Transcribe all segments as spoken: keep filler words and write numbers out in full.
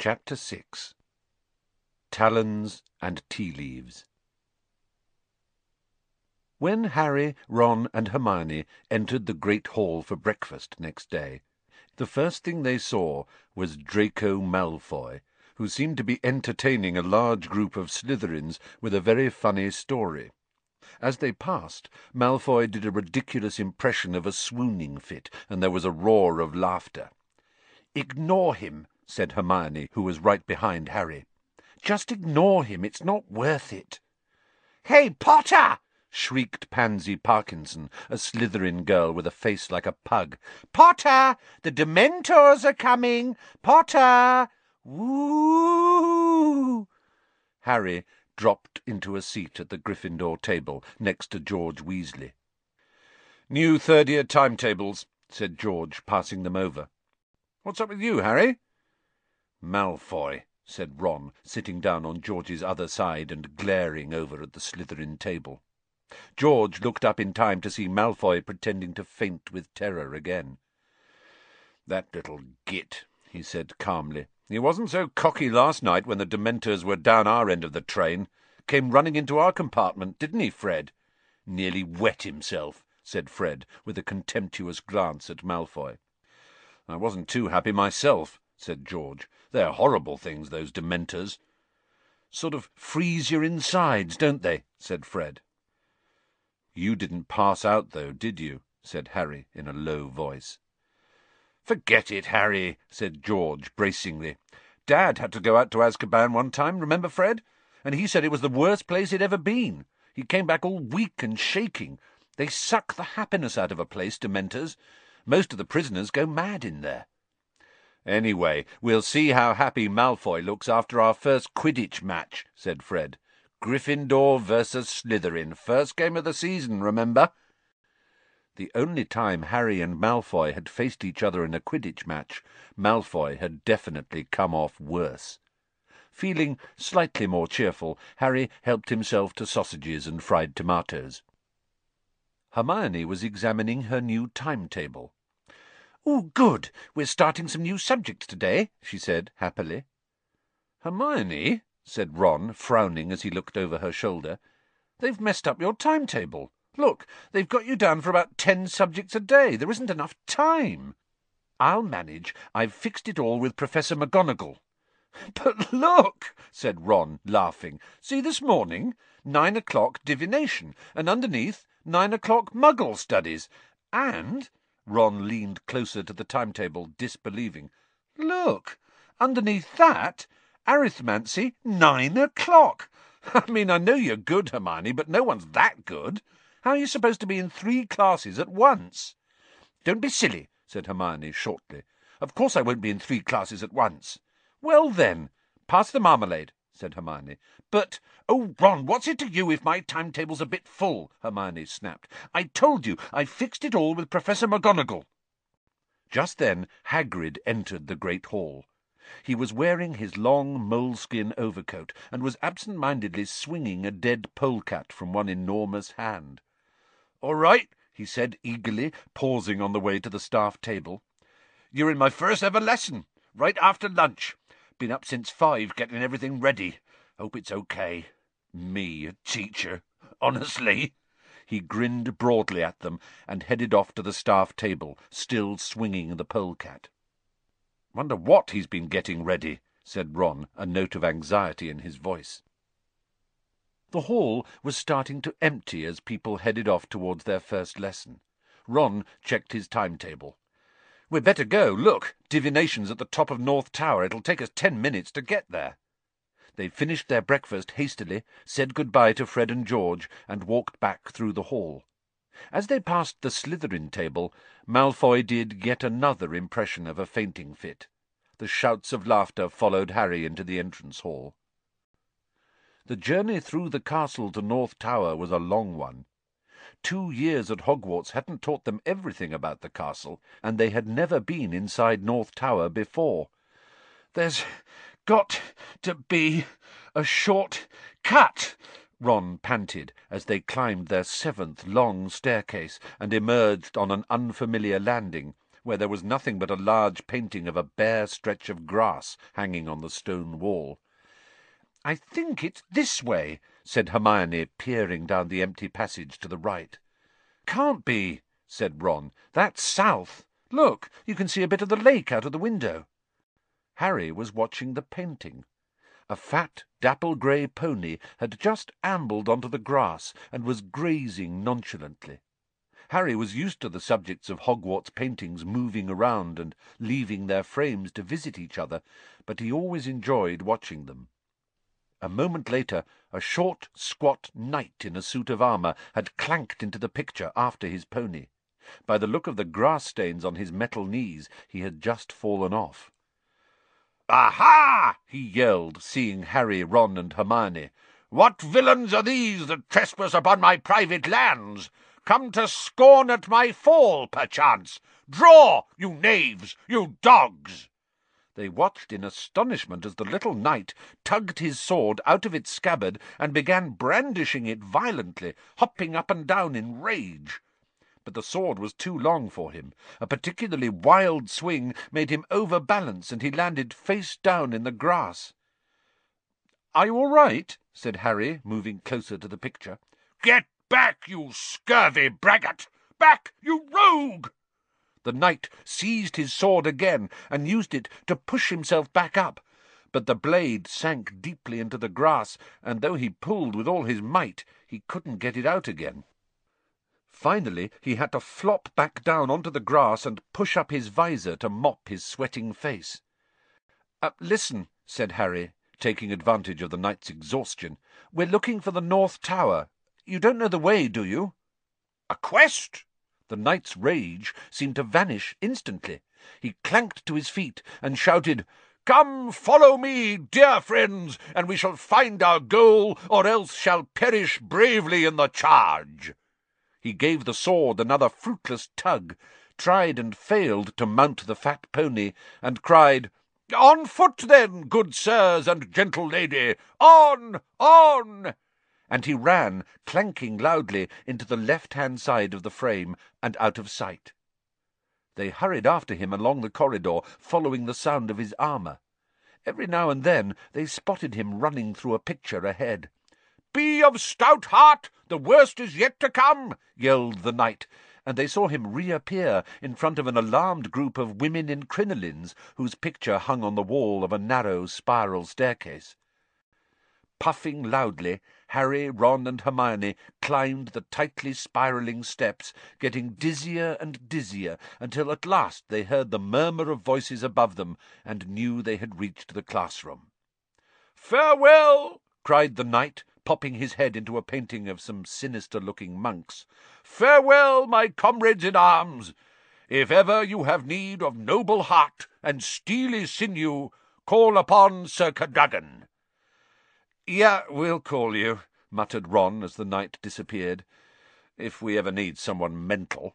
Chapter six. Talons and Tea Leaves. When Harry, Ron, and Hermione entered the great hall for breakfast next day, the first thing they saw was Draco Malfoy, who seemed to be entertaining a large group of Slytherins with a very funny story. As they passed, Malfoy did a ridiculous impression of a swooning fit, and there was a roar of laughter. "Ignore him," said Hermione, who was right behind Harry. "Just ignore him. It's not worth it." "Hey, Potter!" shrieked Pansy Parkinson, a Slytherin girl with a face like a pug. "Potter! The Dementors are coming! Potter! Woo!" Harry dropped into a seat at the Gryffindor table next to George Weasley. "New third-year timetables," said George, passing them over. "What's up with you, Harry?" "Malfoy," said Ron, sitting down on George's other side and glaring over at the Slytherin table. George looked up in time to see Malfoy pretending to faint with terror again. "That little git," he said calmly. "He wasn't so cocky last night when the Dementors were down our end of the train. Came running into our compartment, didn't he, Fred?" "Nearly wet himself," said Fred, with a contemptuous glance at Malfoy. "I wasn't too happy myself," said George. "They're horrible things, those Dementors." "Sort of freeze your insides, don't they?" said Fred. "You didn't pass out, though, did you?" said Harry in a low voice. "Forget it, Harry," said George bracingly. "Dad had to go out to Azkaban one time, remember, Fred? And he said it was the worst place he'd ever been. He came back all weak and shaking. They suck the happiness out of a place, Dementors. Most of the prisoners go mad in there." "Anyway, we'll see how happy Malfoy looks after our first Quidditch match," said Fred. "Gryffindor versus Slytherin. First game of the season, remember?" The only time Harry and Malfoy had faced each other in a Quidditch match, Malfoy had definitely come off worse. Feeling slightly more cheerful, Harry helped himself to sausages and fried tomatoes. Hermione was examining her new timetable. "Oh, good! We're starting some new subjects today," she said happily. "Hermione," said Ron, frowning as he looked over her shoulder, "they've messed up your timetable. Look, they've got you down for about ten subjects a day. There isn't enough time." "I'll manage. I've fixed it all with Professor McGonagall." "But look," said Ron, laughing. "See this morning? Nine o'clock divination, and underneath nine o'clock Muggle studies. And—" Ron leaned closer to the timetable, disbelieving. "Look, underneath that, arithmancy, nine o'clock. I mean, I know you're good, Hermione, but no one's that good. How are you supposed to be in three classes at once?" "Don't be silly," said Hermione shortly. "Of course I won't be in three classes at once." "Well, then, pass the marmalade," said Hermione. "But—" "Oh, Ron, what's it to you if my timetable's a bit full?" Hermione snapped. "I told you I fixed it all with Professor McGonagall." Just then Hagrid entered the great hall. He was wearing his long moleskin overcoat, and was absent-mindedly swinging a dead polecat from one enormous hand. "All right," he said eagerly, pausing on the way to the staff table. "You're in my first ever lesson, right after lunch. Been up since five getting everything ready. Hope it's okay. Me, a teacher, honestly." He grinned broadly at them and headed off to the staff table, still swinging the polecat. "Wonder what he's been getting ready," said Ron, a note of anxiety in his voice. The hall was starting to empty as people headed off towards their first lesson. Ron checked his timetable. "We'd better go. Look, divination's at the top of North Tower. It'll take us ten minutes to get there." They finished their breakfast hastily, said good-bye to Fred and George, and walked back through the hall. As they passed the Slytherin table, Malfoy did yet another impression of a fainting fit. The shouts of laughter followed Harry into the entrance hall. The journey through the castle to North Tower was a long one. Two years at Hogwarts hadn't taught them everything about the castle, and they had never been inside North Tower before. "There's got to be a short cut," Ron panted as they climbed their seventh long staircase and emerged on an unfamiliar landing, where there was nothing but a large painting of a bare stretch of grass hanging on the stone wall. "I think it's this way," said Hermione, peering down the empty passage to the right. "Can't be," said Ron. "That's south. Look, you can see a bit of the lake out of the window." Harry was watching the painting. A fat, dapple-grey pony had just ambled onto the grass and was grazing nonchalantly. Harry was used to the subjects of Hogwarts paintings moving around and leaving their frames to visit each other, but he always enjoyed watching them. A moment later, a short, squat knight in a suit of armour had clanked into the picture after his pony. By the look of the grass stains on his metal knees, he had just fallen off. "Aha!" he yelled, seeing Harry, Ron, and Hermione. "What villains are these that trespass upon my private lands? Come to scorn at my fall, perchance? Draw, you knaves, you dogs!" They watched in astonishment as the little knight tugged his sword out of its scabbard and began brandishing it violently, hopping up and down in rage. But the sword was too long for him. A particularly wild swing made him overbalance, and he landed face down in the grass. "Are you all right?" said Harry, moving closer to the picture. "Get back, you scurvy braggart! Back, you rogue!" The knight seized his sword again and used it to push himself back up, but the blade sank deeply into the grass, and though he pulled with all his might, he couldn't get it out again. Finally, he had to flop back down onto the grass and push up his visor to mop his sweating face. Uh, listen, said Harry, taking advantage of the knight's exhaustion. "We're looking for the North Tower. You don't know the way, do you?" "A quest?" The knight's rage seemed to vanish instantly. He clanked to his feet and shouted, "Come, follow me, dear friends, and we shall find our goal, or else shall perish bravely in the charge." He gave the sword another fruitless tug, tried and failed to mount the fat pony, and cried, "On foot, then, good sirs and gentle lady! On! On!" And he ran, clanking loudly, into the left-hand side of the frame and out of sight. They hurried after him along the corridor, following the sound of his armour. Every now and then they spotted him running through a picture ahead. "Be of stout heart, the worst is yet to come," yelled the knight, and they saw him reappear in front of an alarmed group of women in crinolines whose picture hung on the wall of a narrow spiral staircase. Puffing loudly, Harry, Ron, and Hermione climbed the tightly spiralling steps, getting dizzier and dizzier, until at last they heard the murmur of voices above them and knew they had reached the classroom. "Farewell!" cried the knight, popping his head into a painting of some sinister-looking monks. "Farewell, my comrades-in-arms! If ever you have need of noble heart and steely sinew, call upon Sir Cadogan." "Yeah, we'll call you," muttered Ron as the knight disappeared, "if we ever need someone mental."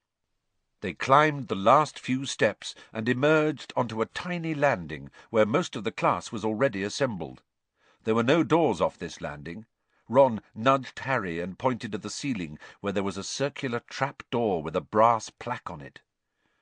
They climbed the last few steps and emerged onto a tiny landing where most of the class was already assembled. There were no doors off this landing. Ron nudged Harry and pointed at the ceiling where there was a circular trap-door with a brass plaque on it.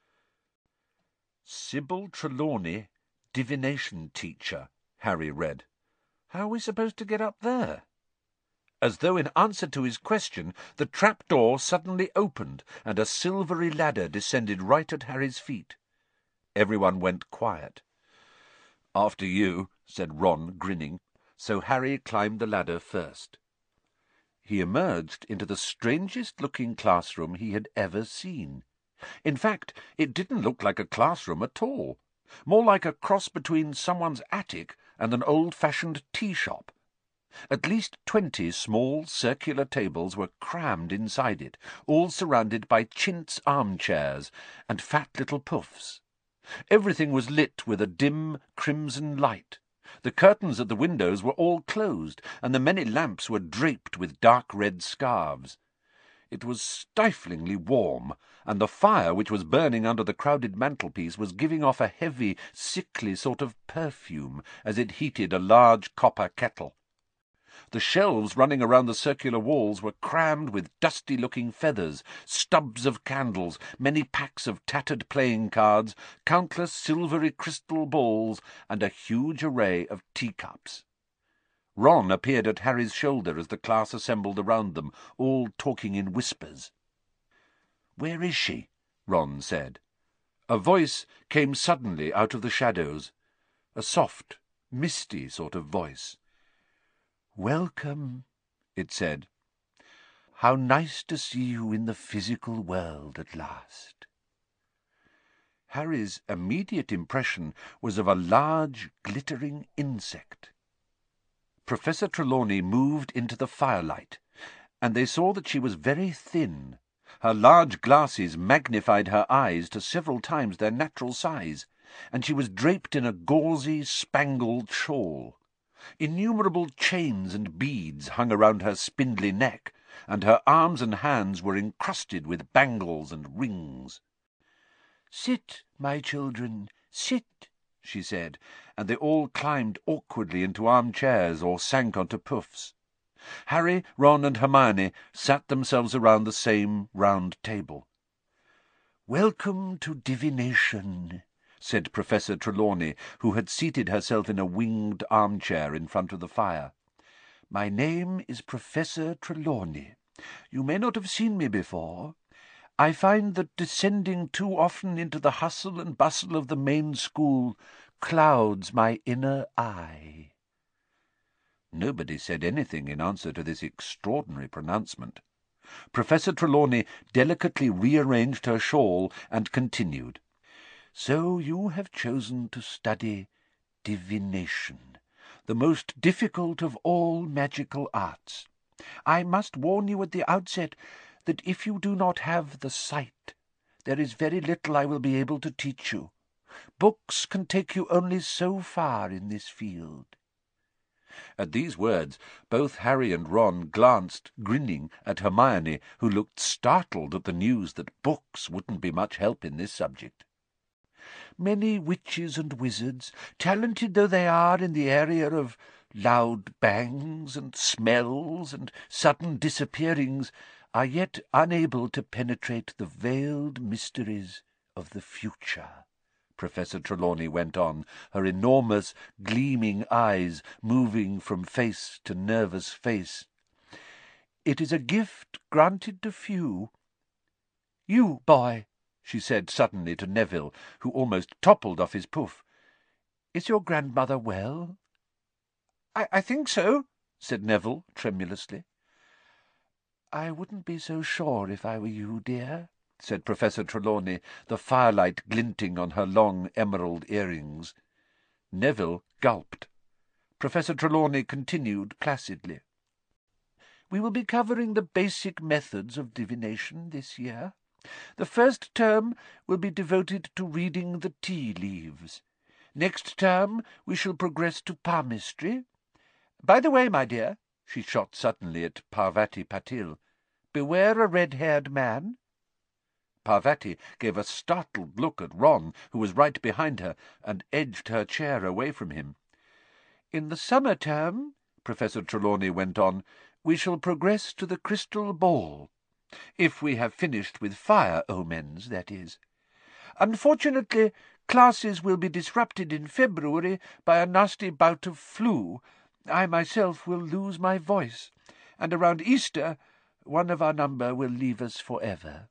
"Sybil Trelawney, divination teacher," Harry read. "How are we supposed to get up there?" As though in answer to his question, the trap-door suddenly opened, and a silvery ladder descended right at Harry's feet. Everyone went quiet. "After you," said Ron, grinning, so Harry climbed the ladder first. He emerged into the strangest-looking classroom he had ever seen. In fact, it didn't look like a classroom at all, more like a cross between someone's attic and an old-fashioned tea-shop. At least twenty small circular tables were crammed inside it, all surrounded by chintz armchairs and fat little puffs. Everything was lit with a dim crimson light. The curtains at the windows were all closed, and the many lamps were draped with dark red scarves. It was stiflingly warm, and the fire which was burning under the crowded mantelpiece was giving off a heavy, sickly sort of perfume as it heated a large copper kettle. The shelves running around the circular walls were crammed with dusty-looking feathers, stubs of candles, many packs of tattered playing cards, countless silvery crystal balls, and a huge array of teacups. Ron appeared at Harry's shoulder as the class assembled around them, all talking in whispers. "Where is she?" Ron said. A voice came suddenly out of the shadows, a soft, misty sort of voice. "Welcome," it said. "How nice to see you in the physical world at last." Harry's immediate impression was of a large, glittering insect. Professor Trelawney moved into the firelight, and they saw that she was very thin. Her large glasses magnified her eyes to several times their natural size, and she was draped in a gauzy, spangled shawl. Innumerable chains and beads hung around her spindly neck, and her arms and hands were encrusted with bangles and rings. "Sit, my children, sit," she said, and they all climbed awkwardly into armchairs or sank onto puffs. Harry, Ron, and Hermione sat themselves around the same round table. "Welcome to divination," said Professor Trelawney, who had seated herself in a winged armchair in front of the fire. "My name is Professor Trelawney. You may not have seen me before. I find that descending too often into the hustle and bustle of the main school clouds my inner eye." Nobody said anything in answer to this extraordinary pronouncement. Professor Trelawney delicately rearranged her shawl and continued. "So you have chosen to study divination, the most difficult of all magical arts. I must warn you at the outset that if you do not have the sight, there is very little I will be able to teach you. Books can take you only so far in this field." At these words, both Harry and Ron glanced, grinning, at Hermione, who looked startled at the news that books wouldn't be much help in this subject. "Many witches and wizards, talented though they are in the area of loud bangs and smells and sudden disappearings, are yet unable to penetrate the veiled mysteries of the future," Professor Trelawney went on, her enormous, gleaming eyes moving from face to nervous face. "It is a gift granted to few. You, boy," she said suddenly to Neville, who almost toppled off his puff, "is your grandmother well?" I, I think so," said Neville tremulously. "I wouldn't be so sure if I were you, dear," said Professor Trelawney, the firelight glinting on her long emerald earrings. Neville gulped. Professor Trelawney continued placidly. "We will be covering the basic methods of divination this year. The first term will be devoted to reading the tea leaves. Next term we shall progress to palmistry. By the way, my dear," she shot suddenly at Parvati Patil, "beware a red-haired man." Parvati gave a startled look at Ron, who was right behind her, and edged her chair away from him. "In the summer term," Professor Trelawney went on, "we shall progress to the crystal ball. If we have finished with fire omens, that is. Unfortunately, classes will be disrupted in February by a nasty bout of flu. I myself will lose my voice, and around Easter one of our number will leave us forever."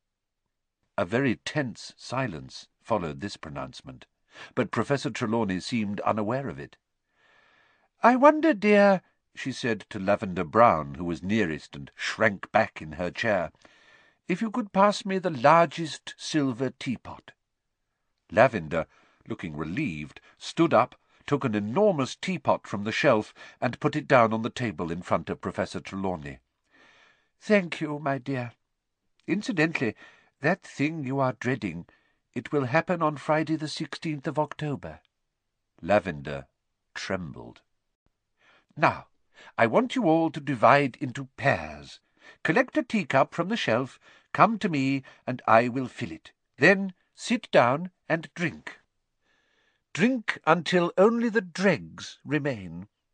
A very tense silence followed this pronouncement, but Professor Trelawney seemed unaware of it. "I wonder, dear," she said to Lavender Brown, who was nearest and shrank back in her chair, "if you could pass me the largest silver teapot." Lavender, looking relieved, stood up, took an enormous teapot from the shelf, and put it down on the table in front of Professor Trelawney. "Thank you, my dear. Incidentally, that thing you are dreading, it will happen on Friday the sixteenth of October." Lavender trembled. "Now, I want you all to divide into pairs. Collect a teacup from the shelf, come to me, and I will fill it. Then sit down and drink. Drink until only the dregs remain.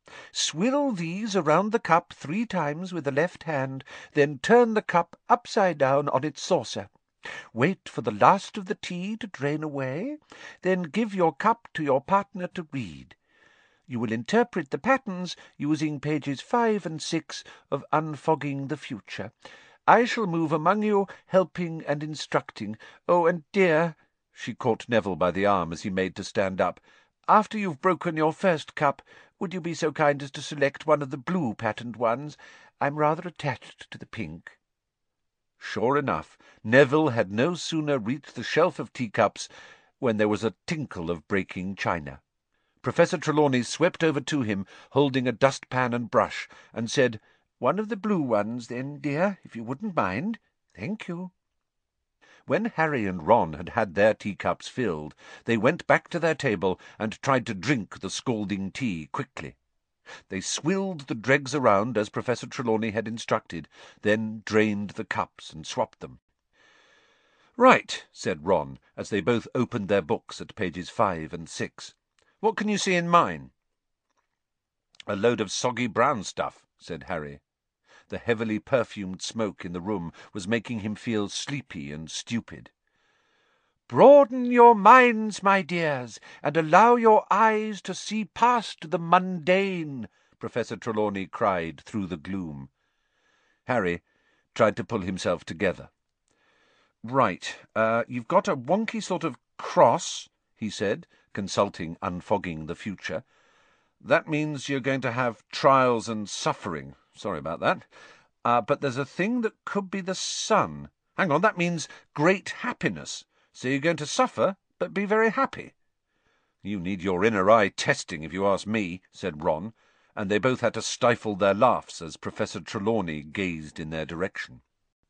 Swill these around the cup three times with the left hand, then turn the cup upside down on its saucer. Wait for the last of the tea to drain away, then give your cup to your partner to read. You will interpret the patterns using pages five and six of Unfogging the Future. I shall move among you, helping and instructing. Oh, and dear," she caught Neville by the arm as he made to stand up, "after you've broken your first cup, would you be so kind as to select one of the blue-patterned ones? I'm rather attached to the pink." Sure enough, Neville had no sooner reached the shelf of teacups when there was a tinkle of breaking china. Professor Trelawney swept over to him, holding a dustpan and brush, and said, "One of the blue ones, then, dear, if you wouldn't mind. Thank you." When Harry and Ron had had their teacups filled, they went back to their table and tried to drink the scalding tea quickly. They swilled the dregs around as Professor Trelawney had instructed, then drained the cups and swapped them. "Right," said Ron, as they both opened their books at pages five and six. "What can you see in mine?" "A load of soggy brown stuff," said Harry. The heavily perfumed smoke in the room was making him feel sleepy and stupid. "Broaden your minds, my dears, and allow your eyes to see past the mundane," Professor Trelawney cried through the gloom. Harry tried to pull himself together. "Right, uh, you've got a wonky sort of cross," he said, consulting Unfogging the Future. "That means you're going to have trials and suffering. Sorry about that. Uh, but there's a thing that could be the sun. Hang on, that means great happiness. So you're going to suffer, but be very happy." "You need your inner eye testing, if you ask me," said Ron, and they both had to stifle their laughs as Professor Trelawney gazed in their direction.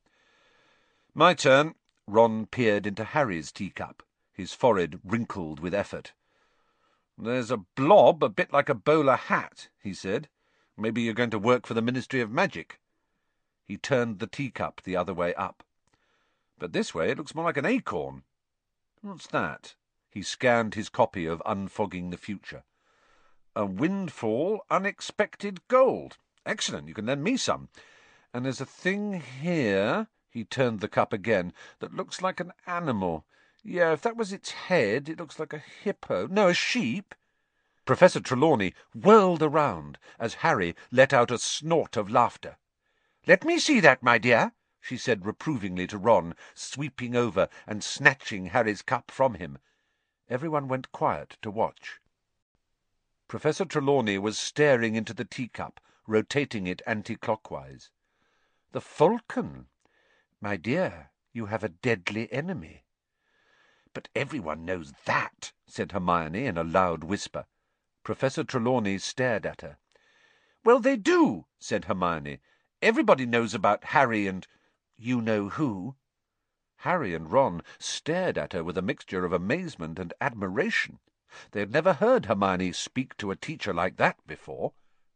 "My turn." Ron peered into Harry's teacup, his forehead wrinkled with effort. "There's a blob a bit like a bowler hat," he said. "Maybe you're going to work for the Ministry of Magic." He turned the teacup the other way up. "But this way it looks more like an acorn. What's that?" He scanned his copy of Unfogging the Future. "A windfall, unexpected gold. Excellent, you can lend me some. And there's a thing here," he turned the cup again, "that looks like an animal. Yeah, if that was its head, it looks like a hippo. No, a sheep." Professor Trelawney whirled around as Harry let out a snort of laughter. "Let me see that, my dear," she said reprovingly to Ron, sweeping over and snatching Harry's cup from him. Everyone went quiet to watch. Professor Trelawney was staring into the teacup, rotating it anti-clockwise. "The falcon. My dear, you have a deadly enemy." "But everyone knows that," said Hermione in a loud whisper. Professor Trelawney stared at her. "Well, they do," said Hermione. "Everybody knows about Harry and you-know-who." Harry and Ron stared at her with a mixture of amazement and admiration. They had never heard Hermione speak to a teacher like that before.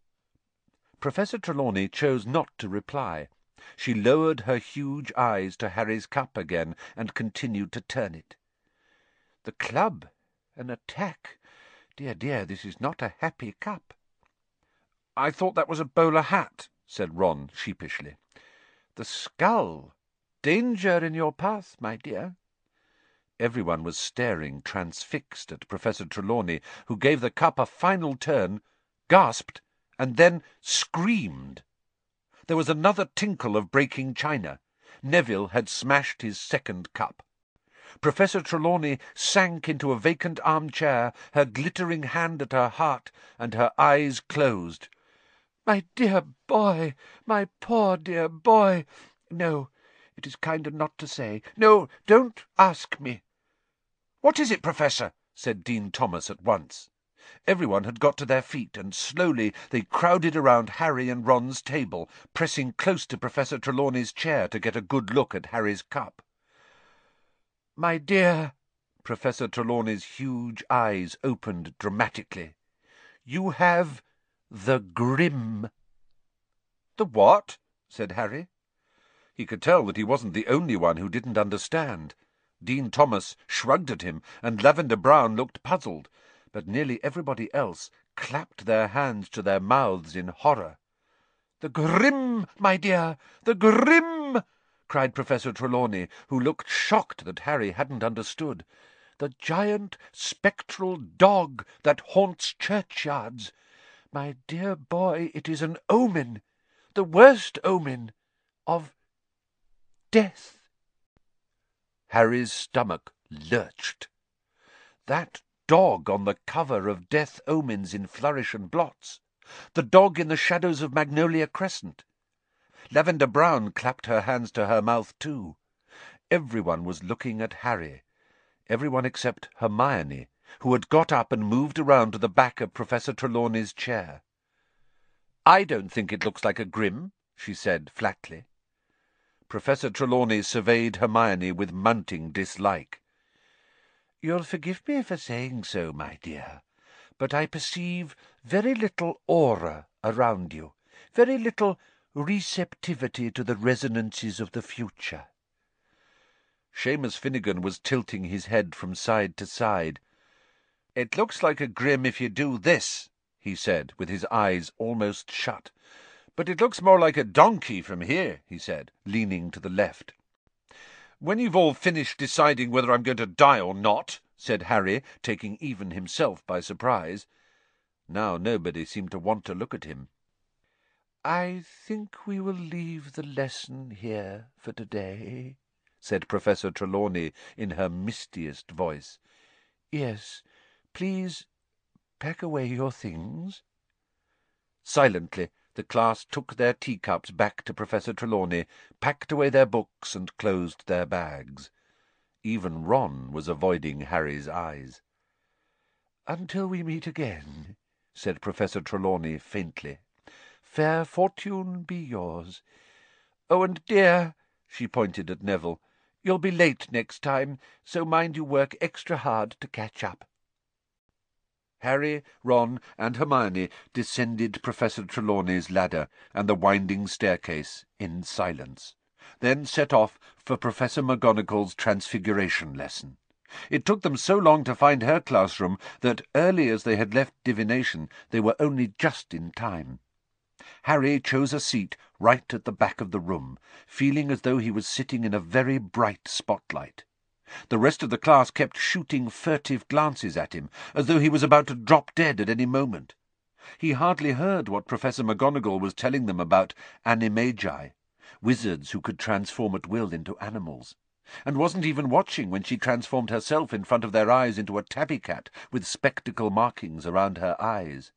Professor Trelawney chose not to reply. She lowered her huge eyes to Harry's cup again and continued to turn it. "The club, an attack. Dear, dear, this is not a happy cup." "I thought that was a bowler hat," said Ron sheepishly. "The skull. Danger in your path, my dear." Everyone was staring transfixed at Professor Trelawney, who gave the cup a final turn, gasped, and then screamed. There was another tinkle of breaking china. Neville had smashed his second cup. Professor Trelawney sank into a vacant armchair, her glittering hand at her heart, and her eyes closed. "My dear boy, my poor dear boy. No, it is kinder not to say. No, don't ask me." "What is it, Professor?" said Dean Thomas at once. Everyone had got to their feet, and slowly they crowded around Harry and Ron's table, pressing close to Professor Trelawney's chair to get a good look at Harry's cup. "My dear," Professor Trelawney's huge eyes opened dramatically, "you have the Grim." "The what?" said Harry. He could tell that he wasn't the only one who didn't understand. Dean Thomas shrugged at him, and Lavender Brown looked puzzled, but nearly everybody else clapped their hands to their mouths in horror. "The Grim, my dear, the Grim!" cried Professor Trelawney, who looked shocked that Harry hadn't understood. "The giant spectral dog that haunts churchyards. My dear boy, it is an omen, the worst omen, of death." Harry's stomach lurched. That dog on the cover of Death Omens in Flourish and Blots. The dog in the shadows of Magnolia Crescent. Lavender Brown clapped her hands to her mouth too. Everyone was looking at Harry. Everyone except Hermione, who had got up and moved around to the back of Professor Trelawney's chair. "I don't think it looks like a Grim," she said flatly. Professor Trelawney surveyed Hermione with mounting dislike. "You'll forgive me for saying so, my dear, but I perceive very little aura around you, very little receptivity to the resonances of the future." Seamus Finnegan was tilting his head from side to side. "It looks like a Grim if you do this," he said, with his eyes almost shut. "But it looks more like a donkey from here," he said, leaning to the left. "When you've all finished deciding whether I'm going to die or not," said Harry, taking even himself by surprise. Now nobody seemed to want to look at him. "I think we will leave the lesson here for today," said Professor Trelawney in her mistiest voice. "Yes, please pack away your things." Silently the class took their teacups back to Professor Trelawney, packed away their books, and closed their bags. Even Ron was avoiding Harry's eyes. "Until we meet again," said Professor Trelawney faintly. "Fair fortune be yours. Oh, and dear," she pointed at Neville, "you'll be late next time, so mind you work extra hard to catch up." Harry, Ron, and Hermione descended Professor Trelawney's ladder and the winding staircase in silence, then set off for Professor McGonagall's Transfiguration lesson. It took them so long to find her classroom that, early as they had left divination, they were only just in time. Harry chose a seat right at the back of the room, feeling as though he was sitting in a very bright spotlight. The rest of the class kept shooting furtive glances at him, as though he was about to drop dead at any moment. He hardly heard what Professor McGonagall was telling them about animagi, wizards who could transform at will into animals, and wasn't even watching when she transformed herself in front of their eyes into a tabby cat with spectacle markings around her eyes.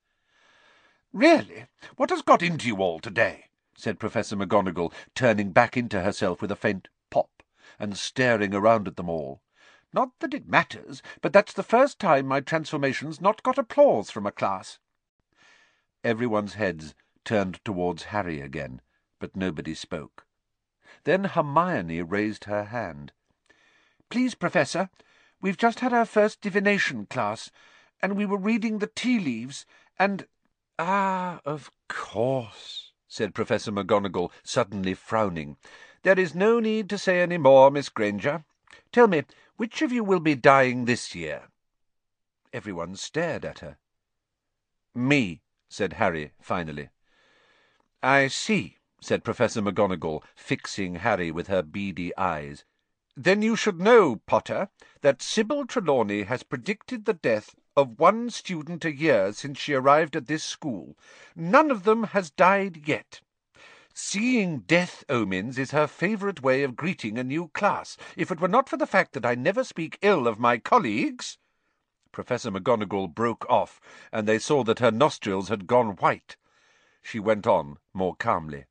"Really, what has got into you all today?" said Professor McGonagall, turning back into herself with a faint pop and staring around at them all. "Not that it matters, but that's the first time my transformation's not got applause from a class." Everyone's heads turned towards Harry again, but nobody spoke. Then Hermione raised her hand. "Please, Professor, we've just had our first divination class, and we were reading the tea leaves, and—" "Ah, of course," said Professor McGonagall, suddenly frowning. "There is no need to say any more, Miss Granger. Tell me, which of you will be dying this year?" Everyone stared at her. "Me," said Harry finally. "I see," said Professor McGonagall, fixing Harry with her beady eyes. "Then you should know, Potter, that Sybil Trelawney has predicted the death of one student a year since she arrived at this school. None of them has died yet. Seeing death omens is her favourite way of greeting a new class. If it were not for the fact that I never speak ill of my colleagues—" Professor McGonagall broke off, and they saw that her nostrils had gone white. She went on more calmly.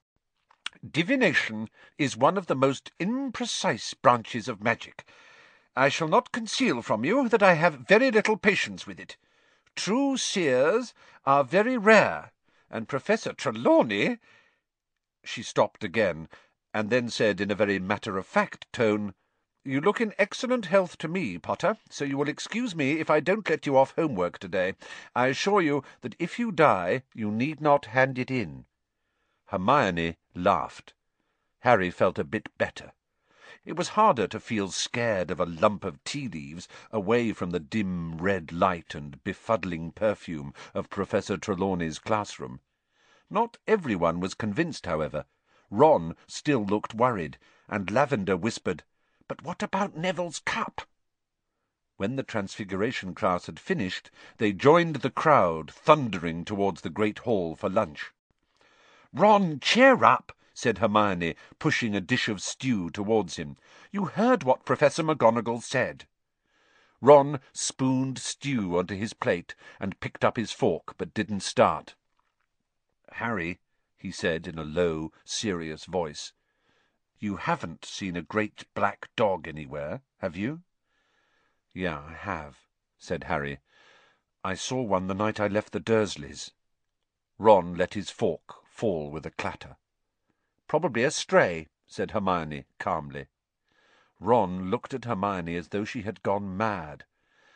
"Divination is one of the most imprecise branches of magic. I shall not conceal from you that I have very little patience with it. True seers are very rare, and Professor Trelawney—" She stopped again, and then said in a very matter-of-fact tone, "You look in excellent health to me, Potter, so you will excuse me if I don't let you off homework today. I assure you that if you die, you need not hand it in." Hermione laughed. Harry felt a bit better. It was harder to feel scared of a lump of tea leaves away from the dim red light and befuddling perfume of Professor Trelawney's classroom. Not everyone was convinced, however. Ron still looked worried, and Lavender whispered, "But what about Neville's cup?" When the Transfiguration class had finished, they joined the crowd, thundering towards the great hall for lunch. "Ron, cheer up," said Hermione, pushing a dish of stew towards him. "You heard what Professor McGonagall said." Ron spooned stew onto his plate and picked up his fork, but didn't start. "Harry," he said in a low, serious voice, "you haven't seen a great black dog anywhere, have you?" "Yeah, I have," said Harry. "I saw one the night I left the Dursleys." Ron let his fork fall with a clatter. "Probably a stray," said Hermione calmly. Ron looked at Hermione as though she had gone mad.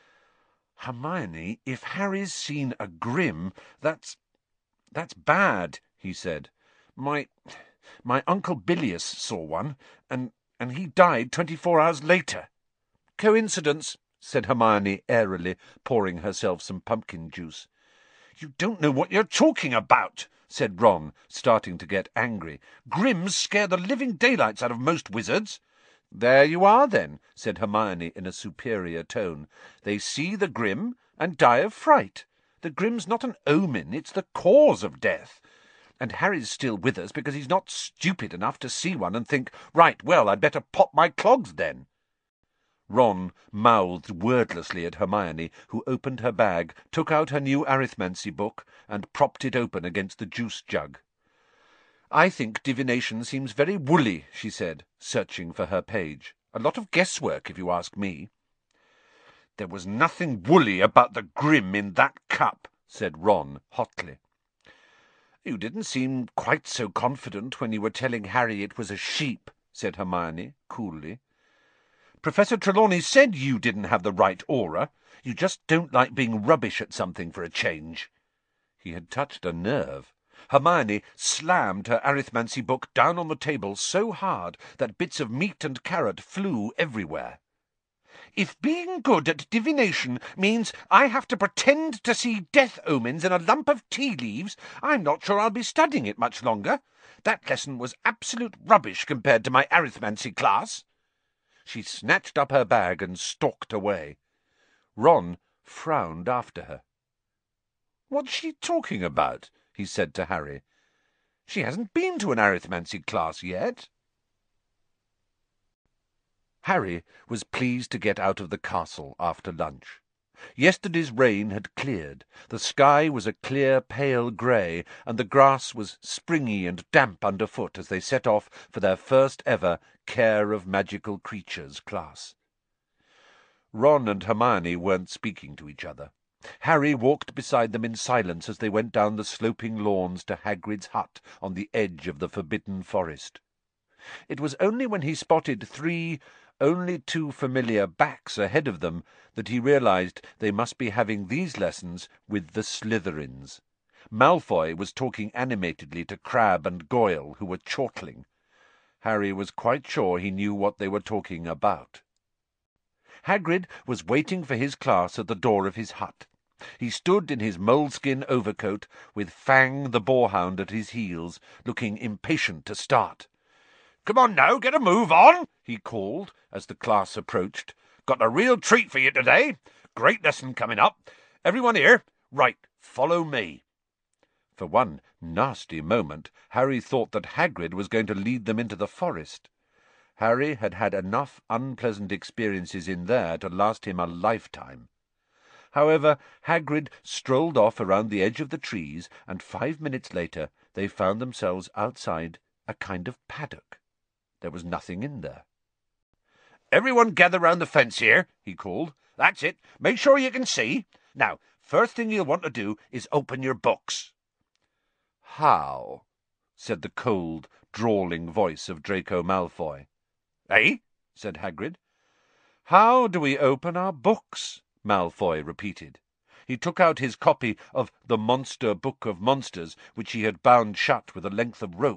"Hermione, if Harry's seen a Grim, that's... that's bad," he said. My... my Uncle Bilious saw one, and... and he died twenty-four hours later." "Coincidence," said Hermione airily, pouring herself some pumpkin juice. "You don't know what you're talking about," said Ron, starting to get angry. "Grims scare the living daylights out of most wizards." "There you are, then," said Hermione in a superior tone. "They see the Grim and die of fright. The Grim's not an omen, it's the cause of death. And Harry's still with us because he's not stupid enough to see one and think, 'Right, well, I'd better pop my clogs then.'" Ron mouthed wordlessly at Hermione, who opened her bag, took out her new arithmancy book, and propped it open against the juice jug. "I think divination seems very woolly," she said, searching for her page. "A lot of guesswork, if you ask me." "There was nothing woolly about the Grim in that cup," said Ron hotly. "You didn't seem quite so confident when you were telling Harry it was a sheep," said Hermione coolly. "Professor Trelawney said you didn't have the right aura. You just don't like being rubbish at something for a change." He had touched a nerve. Hermione slammed her arithmancy book down on the table so hard that bits of meat and carrot flew everywhere. "If being good at divination means I have to pretend to see death omens in a lump of tea leaves, I'm not sure I'll be studying it much longer. That lesson was absolute rubbish compared to my arithmancy class." She snatched up her bag and stalked away. Ron frowned after her. "What's she talking about?" he said to Harry. "She hasn't been to an arithmancy class yet." Harry was pleased to get out of the castle after lunch. Yesterday's rain had cleared, the sky was a clear pale grey, and the grass was springy and damp underfoot as they set off for their first ever Care of Magical Creatures class. Ron and Hermione weren't speaking to each other. Harry walked beside them in silence as they went down the sloping lawns to Hagrid's hut on the edge of the Forbidden Forest. It was only when he spotted three only too familiar backs ahead of them that he realized they must be having these lessons with the Slytherins. Malfoy was talking animatedly to Crabbe and Goyle, who were chortling. Harry was quite sure he knew what they were talking about. Hagrid was waiting for his class at the door of his hut. He stood in his moleskin overcoat, with Fang the boarhound at his heels, looking impatient to start. "Come on now, get a move on," he called as the class approached. "Got a real treat for you today. Great lesson coming up. Everyone here? Right, follow me." For one nasty moment Harry thought that Hagrid was going to lead them into the forest. Harry had had enough unpleasant experiences in there to last him a lifetime. However, Hagrid strolled off around the edge of the trees, and five minutes later they found themselves outside a kind of paddock. There was nothing in there. "Everyone gather round the fence here," he called. "That's it. Make sure you can see. Now, first thing you'll want to do is open your books." "How?" said the cold, drawling voice of Draco Malfoy. "Eh?" said Hagrid. "How do we open our books?" Malfoy repeated. He took out his copy of the Monster Book of Monsters, which he had bound shut with a length of rope.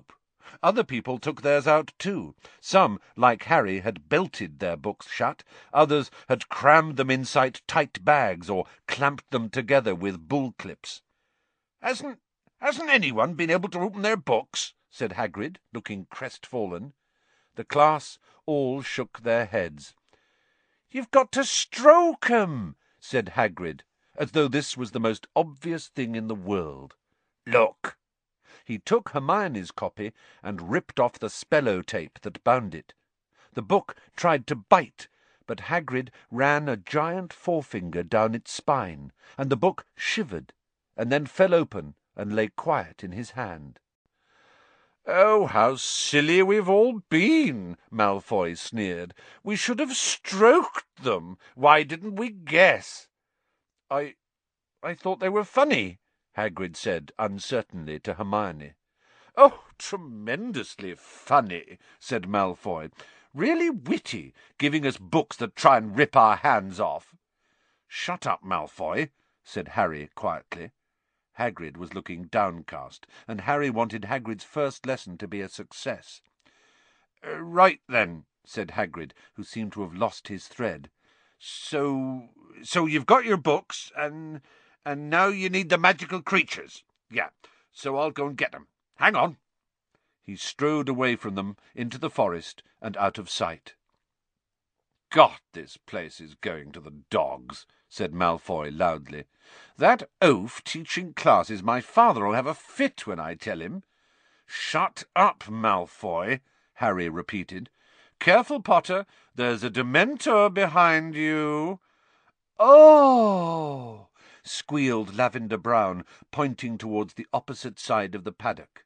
Other people took theirs out too. Some, like Harry, had belted their books shut. Others had crammed them inside tight bags or clamped them together with bull clips. Hasn't, hasn't anyone been able to open their books? Said Hagrid, looking crestfallen. The class all shook their heads. You've got to stroke 'em, said Hagrid, as though this was the most obvious thing in the world. Look! He took Hermione's copy and ripped off the spello tape that bound it. The book tried to bite, but Hagrid ran a giant forefinger down its spine, and the book shivered, and then fell open and lay quiet in his hand. "Oh, how silly we've all been," Malfoy sneered. "We should have stroked them. Why didn't we guess?" I... I thought they were funny," Hagrid said uncertainly to Hermione. "Oh, tremendously funny," said Malfoy. "Really witty, giving us books that try and rip our hands off." "Shut up, Malfoy," said Harry quietly. Hagrid was looking downcast, and Harry wanted Hagrid's first lesson to be a success. Uh, "Right, then," said Hagrid, who seemed to have lost his thread. So, so you've got your books, and and now you need the magical creatures. Yeah, so I'll go and get them. Hang on." He strode away from them into the forest and out of sight. "God, this place is going to the dogs," said Malfoy loudly. "That oaf teaching classes, my father'll have a fit when I tell him." "Shut up, Malfoy," Harry repeated. "Careful, Potter, there's a Dementor behind you." "Oh!" squealed Lavender Brown, pointing towards the opposite side of the paddock.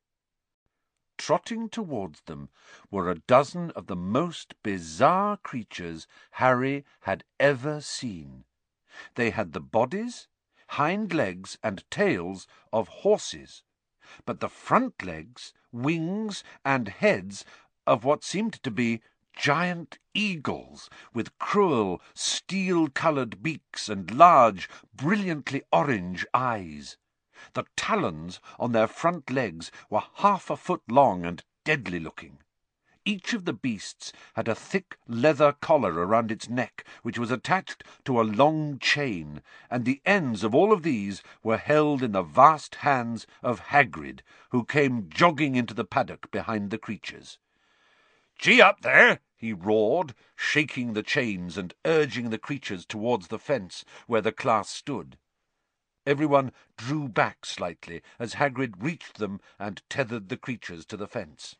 Trotting towards them were a dozen of the most bizarre creatures Harry had ever seen. They had the bodies, hind legs, and tails of horses, but the front legs, wings, and heads of what seemed to be giant eagles, with cruel, steel-coloured beaks and large, brilliantly orange eyes. The talons on their front legs were half a foot long and deadly-looking. Each of the beasts had a thick leather collar around its neck, which was attached to a long chain, and the ends of all of these were held in the vast hands of Hagrid, who came jogging into the paddock behind the creatures. "Gee up there!" he roared, shaking the chains and urging the creatures towards the fence where the class stood. Everyone drew back slightly as Hagrid reached them and tethered the creatures to the fence.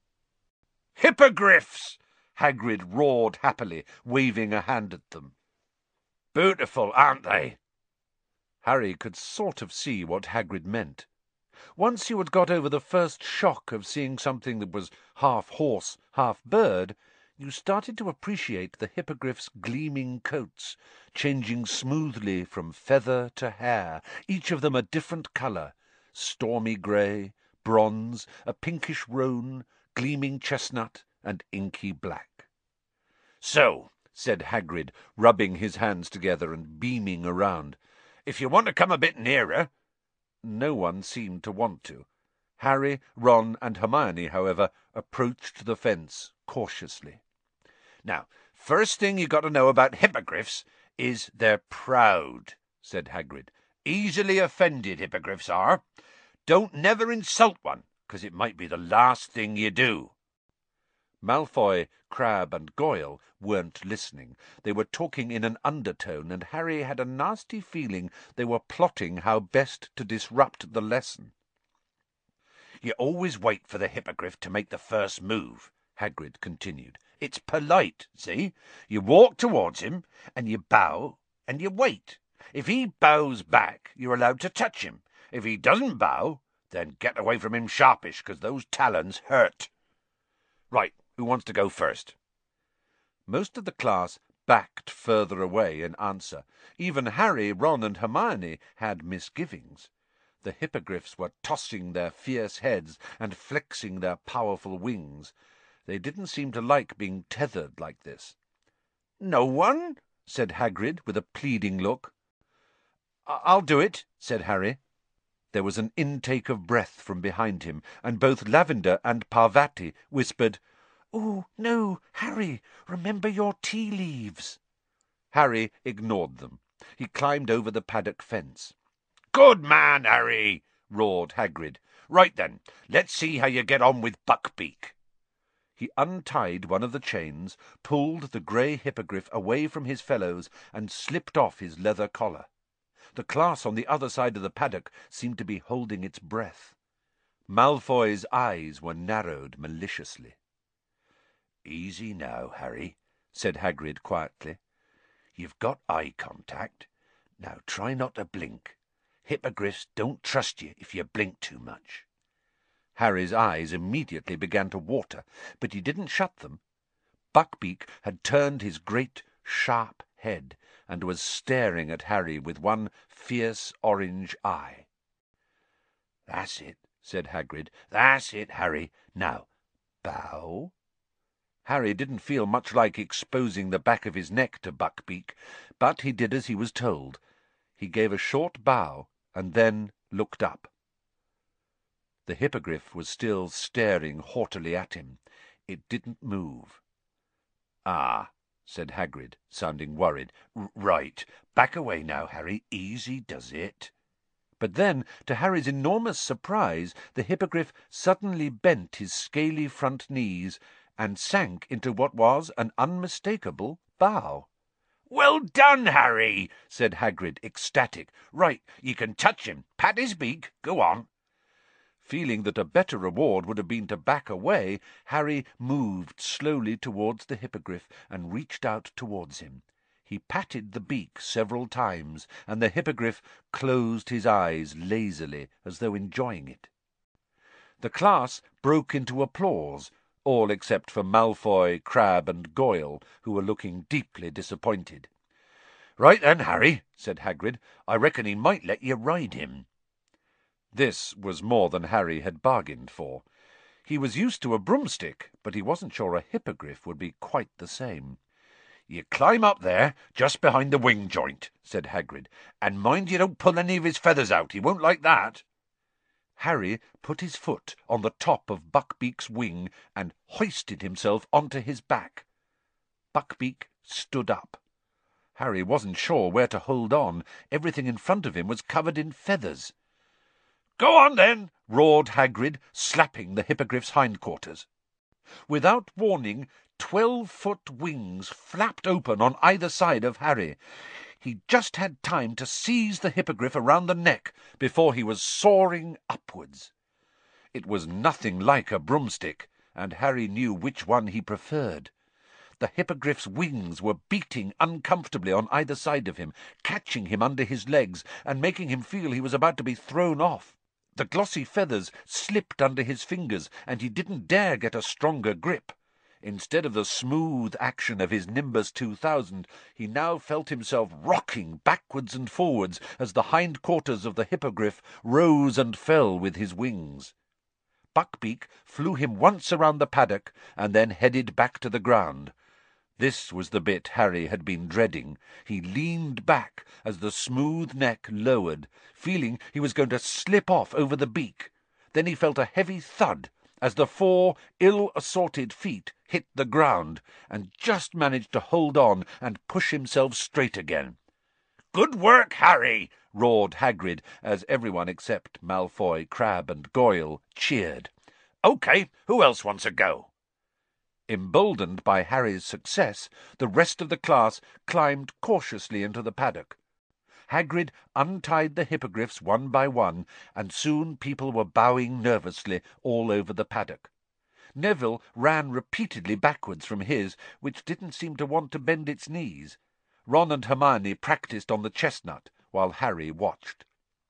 "Hippogriffs!" Hagrid roared happily, waving a hand at them. "Beautiful, aren't they?" Harry could sort of see what Hagrid meant. Once you had got over the first shock of seeing something that was half horse, half bird, you started to appreciate the hippogriffs' gleaming coats, changing smoothly from feather to hair, each of them a different colour, stormy grey, bronze, a pinkish roan, gleaming chestnut, and inky black. "So," said Hagrid, rubbing his hands together and beaming around, "if you want to come a bit nearer—" No one seemed to want to. Harry, Ron, and Hermione, however, approached the fence cautiously. "Now, first thing you got to know about hippogriffs is they're proud," said Hagrid. "Easily offended, hippogriffs are. Don't never insult one, 'cause it might be the last thing you do." Malfoy, Crabbe, and Goyle weren't listening. They were talking in an undertone, and Harry had a nasty feeling they were plotting how best to disrupt the lesson. "You always wait for the hippogriff to make the first move," Hagrid continued. "It's polite, see? You walk towards him, and you bow, and you wait. If he bows back, you're allowed to touch him. If he doesn't bow, then get away from him sharpish, 'cause those talons hurt. Right, who wants to go first?" Most of the class backed further away in answer. Even Harry, Ron, and Hermione had misgivings. The hippogriffs were tossing their fierce heads and flexing their powerful wings. They didn't seem to like being tethered like this. "No one?" said Hagrid, with a pleading look. "I'll do it," said Harry. There was an intake of breath from behind him, and both Lavender and Parvati whispered, "Oh, no, Harry, remember your tea leaves." Harry ignored them. He climbed over the paddock fence. "Good man, Harry!" roared Hagrid. "Right then, let's see how you get on with Buckbeak." He untied one of the chains, pulled the grey hippogriff away from his fellows, and slipped off his leather collar. The class on the other side of the paddock seemed to be holding its breath. Malfoy's eyes were narrowed maliciously. "Easy now, Harry," said Hagrid quietly. "You've got eye contact. Now try not to blink. Hippogriffs don't trust you if you blink too much." Harry's eyes immediately began to water, but he didn't shut them. Buckbeak had turned his great, sharp head and was staring at Harry with one fierce orange eye. "That's it," said Hagrid. "That's it, Harry. Now, bow." Harry didn't feel much like exposing the back of his neck to Buckbeak, but he did as he was told. He gave a short bow and then looked up. The hippogriff was still staring haughtily at him. It didn't move. "Ah," said Hagrid, sounding worried. "Right. Back away now, Harry. Easy does it." But then, to Harry's enormous surprise, the hippogriff suddenly bent his scaly front knees and sank into what was an unmistakable bow. "Well done, Harry," said Hagrid, ecstatic. "Right, you can touch him. Pat his beak. Go on." Feeling that a better reward would have been to back away, Harry moved slowly towards the hippogriff and reached out towards him. He patted the beak several times, and the hippogriff closed his eyes lazily, as though enjoying it. The class broke into applause, all except for Malfoy, Crabbe, and Goyle, who were looking deeply disappointed. "Right then, Harry," said Hagrid. "I reckon he might let you ride him." This was more than Harry had bargained for. He was used to a broomstick, but he wasn't sure a hippogriff would be quite the same. "You climb up there, just behind the wing joint," said Hagrid, "and mind you don't pull any of his feathers out. He won't like that." Harry put his foot on the top of Buckbeak's wing and hoisted himself onto his back. Buckbeak stood up. Harry wasn't sure where to hold on. Everything in front of him was covered in feathers. "Go on, then!" roared Hagrid, slapping the hippogriff's hindquarters. Without warning, twelve-foot wings flapped open on either side of Harry. He just had time to seize the hippogriff around the neck before he was soaring upwards. It was nothing like a broomstick, and Harry knew which one he preferred. The hippogriff's wings were beating uncomfortably on either side of him, catching him under his legs and making him feel he was about to be thrown off. The glossy feathers slipped under his fingers, and he didn't dare get a stronger grip. Instead of the smooth action of his Nimbus two thousand, he now felt himself rocking backwards and forwards as the hindquarters of the hippogriff rose and fell with his wings. Buckbeak flew him once around the paddock and then headed back to the ground. This was the bit Harry had been dreading. He leaned back as the smooth neck lowered, feeling he was going to slip off over the beak. Then he felt a heavy thud as the four ill-assorted feet hit the ground, and just managed to hold on and push himself straight again. "Good work, Harry!" roared Hagrid, as everyone except Malfoy, Crabbe, and Goyle cheered. "OK, who else wants a go?" Emboldened by Harry's success, the rest of the class climbed cautiously into the paddock. Hagrid untied the hippogriffs one by one, and soon people were bowing nervously all over the paddock. Neville ran repeatedly backwards from his, which didn't seem to want to bend its knees. Ron and Hermione practised on the chestnut, while Harry watched.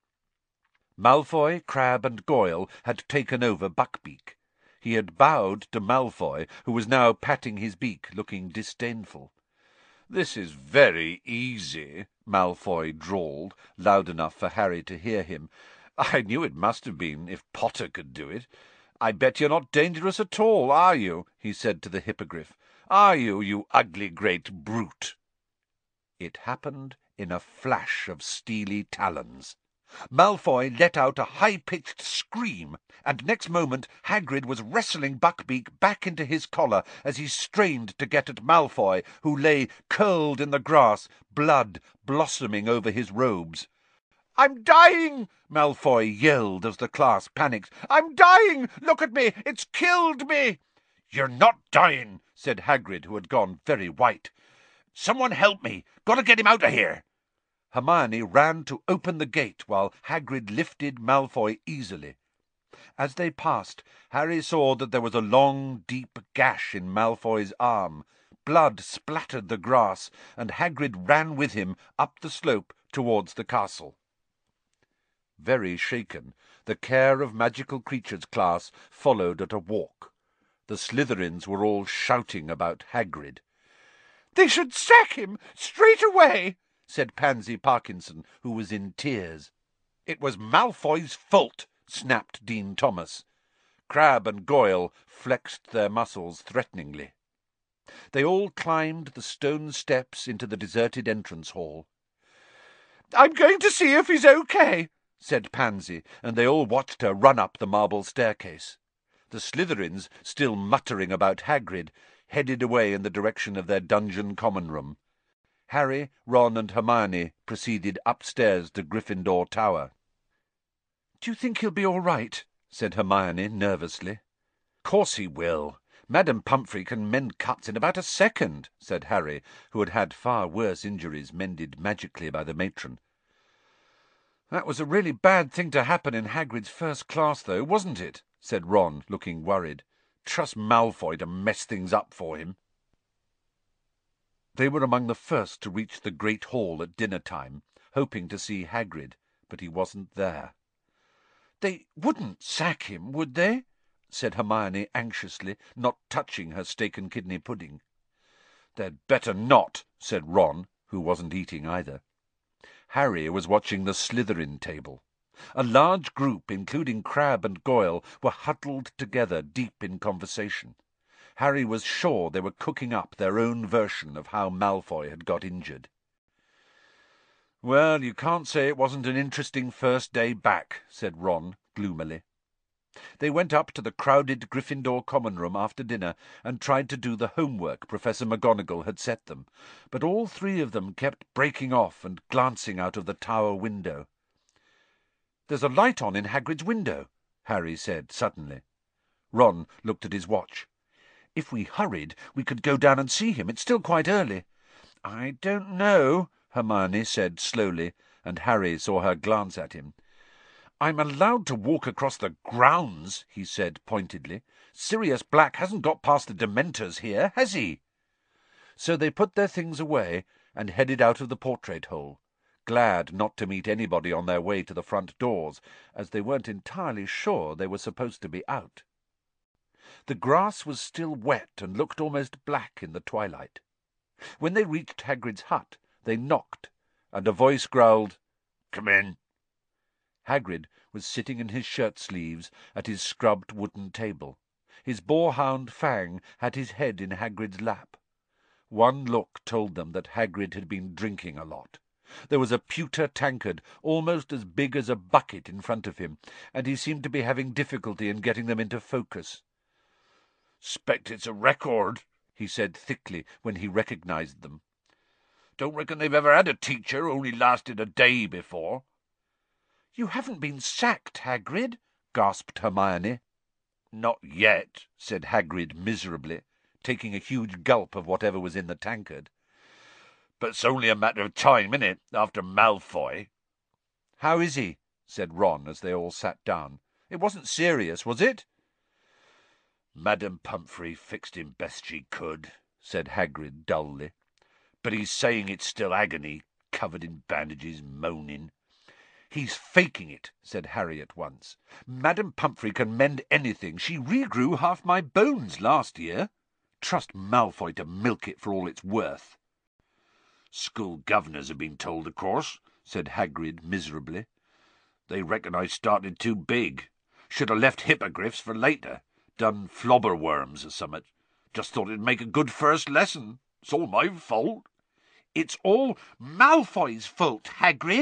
Malfoy, Crabbe, and Goyle had taken over Buckbeak. He had bowed to Malfoy, who was now patting his beak, looking disdainful. "This is very easy," Malfoy drawled, loud enough for Harry to hear him. "I knew it must have been, if Potter could do it. I bet you're not dangerous at all, are you?" he said to the hippogriff. "Are you, you ugly great brute?" It happened in a flash of steely talons. Malfoy let out a high-pitched scream, and next moment Hagrid was wrestling Buckbeak back into his collar as he strained to get at Malfoy, who lay curled in the grass, blood blossoming over his robes. "I'm dying!" Malfoy yelled as the class panicked. "I'm dying! Look at me! It's killed me!" "You're not dying," said Hagrid, who had gone very white. "Someone help me! Gotta get him out of here!" Hermione ran to open the gate while Hagrid lifted Malfoy easily. As they passed, Harry saw that there was a long, deep gash in Malfoy's arm. Blood splattered the grass, and Hagrid ran with him up the slope towards the castle. Very shaken, the Care of Magical Creatures class followed at a walk. The Slytherins were all shouting about Hagrid. "They should sack him straight away," said Pansy Parkinson, who was in tears. "It was Malfoy's fault," snapped Dean Thomas. Crabbe and Goyle flexed their muscles threateningly. They all climbed the stone steps into the deserted entrance hall. "I'm going to see if he's okay," said Pansy, and they all watched her run up the marble staircase. The Slytherins, still muttering about Hagrid, headed away in the direction of their dungeon common room. Harry, Ron, and Hermione proceeded upstairs to Gryffindor Tower. "Do you think he'll be all right?" said Hermione nervously. "Course he will. Madame Pumphrey can mend cuts in about a second," said Harry, who had had far worse injuries mended magically by the matron. "That was a really bad thing to happen in Hagrid's first class, though, wasn't it?" said Ron, looking worried. "Trust Malfoy to mess things up for him." They were among the first to reach the great hall at dinner-time, hoping to see Hagrid, but he wasn't there. "They wouldn't sack him, would they?" said Hermione anxiously, not touching her steak and kidney pudding. "They'd better not," said Ron, who wasn't eating either. Harry was watching the Slytherin table. A large group, including Crabbe and Goyle, were huddled together deep in conversation. Harry was sure they were cooking up their own version of how Malfoy had got injured. "Well, you can't say it wasn't an interesting first day back," said Ron gloomily. They went up to the crowded Gryffindor common room after dinner and tried to do the homework Professor McGonagall had set them, but all three of them kept breaking off and glancing out of the tower window. "There's a light on in Hagrid's window," Harry said suddenly. Ron looked at his watch. "If we hurried, we could go down and see him. It's still quite early." "I don't know," Hermione said slowly, and Harry saw her glance at him. "I'm allowed to walk across the grounds," he said pointedly. "Sirius Black hasn't got past the Dementors here, has he?" So they put their things away and headed out of the portrait hole, glad not to meet anybody on their way to the front doors, as they weren't entirely sure they were supposed to be out. The grass was still wet and looked almost black in the twilight. When they reached Hagrid's hut, they knocked, and a voice growled, "Come in." Hagrid was sitting in his shirt-sleeves at his scrubbed wooden table. His boarhound Fang had his head in Hagrid's lap. One look told them that Hagrid had been drinking a lot. There was a pewter tankard almost as big as a bucket in front of him, and he seemed to be having difficulty in getting them into focus. "'Spect it's a record," he said thickly when he recognized them. "Don't reckon they've ever had a teacher who only lasted a day before." "You haven't been sacked, Hagrid?" gasped Hermione. "Not yet," said Hagrid miserably, taking a huge gulp of whatever was in the tankard. "But it's only a matter of time, innit, after Malfoy." "How is he?" said Ron as they all sat down. "It wasn't serious, was it?" "Madame Pumphrey fixed him best she could," said Hagrid dully. "But he's saying it's still agony, covered in bandages, moaning." "He's faking it," said Harry at once. "Madame Pumphrey can mend anything. She regrew half my bones last year. Trust Malfoy to milk it for all it's worth." "School governors have been told, of course," said Hagrid miserably. "They reckon I started too big. Should have left hippogriffs for later. Done flobberworms or summat. Just thought it'd make a good first lesson. It's all my fault." "It's all Malfoy's fault, Hagrid,"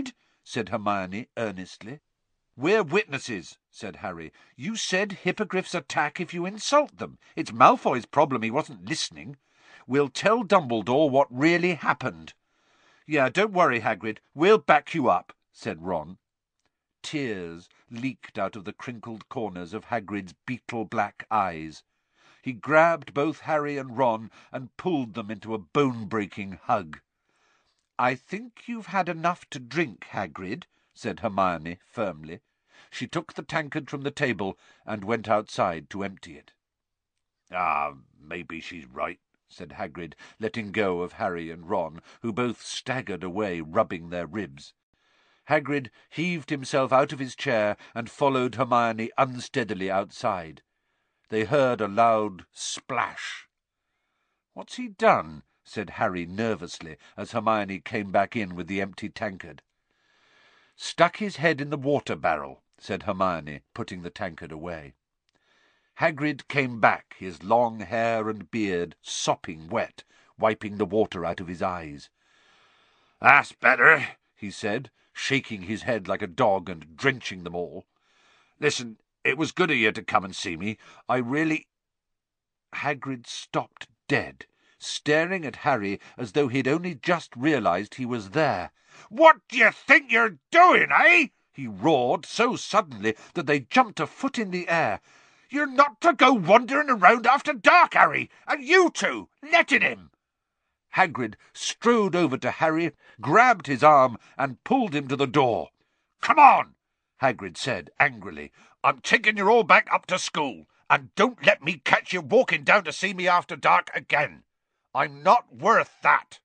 said Hermione earnestly. "We're witnesses," said Harry. "You said hippogriffs attack if you insult them. It's Malfoy's problem he wasn't listening. We'll tell Dumbledore what really happened." "Yeah, don't worry, Hagrid. We'll back you up," said Ron. Tears leaked out of the crinkled corners of Hagrid's beetle-black eyes. He grabbed both Harry and Ron and pulled them into a bone-breaking hug. "I think you've had enough to drink, Hagrid," said Hermione firmly. She took the tankard from the table and went outside to empty it. "Ah, maybe she's right," said Hagrid, letting go of Harry and Ron, who both staggered away, rubbing their ribs. Hagrid heaved himself out of his chair and followed Hermione unsteadily outside. They heard a loud splash. "What's he done?" said Harry nervously, as Hermione came back in with the empty tankard. "Stuck his head in the water barrel," said Hermione, putting the tankard away. Hagrid came back, his long hair and beard sopping wet, wiping the water out of his eyes. "That's better," he said, shaking his head like a dog and drenching them all. "Listen, it was good of you to come and see me. I really—" Hagrid stopped dead, staring at Harry as though he'd only just realized he was there. "What do you think you're doing, eh?" he roared so suddenly that they jumped a foot in the air. "You're not to go wandering around after dark, Harry, and you two, letting him." Hagrid strode over to Harry, grabbed his arm, and pulled him to the door. "Come on," Hagrid said angrily. "I'm taking you all back up to school, and don't let me catch you walking down to see me after dark again. I'm not worth that."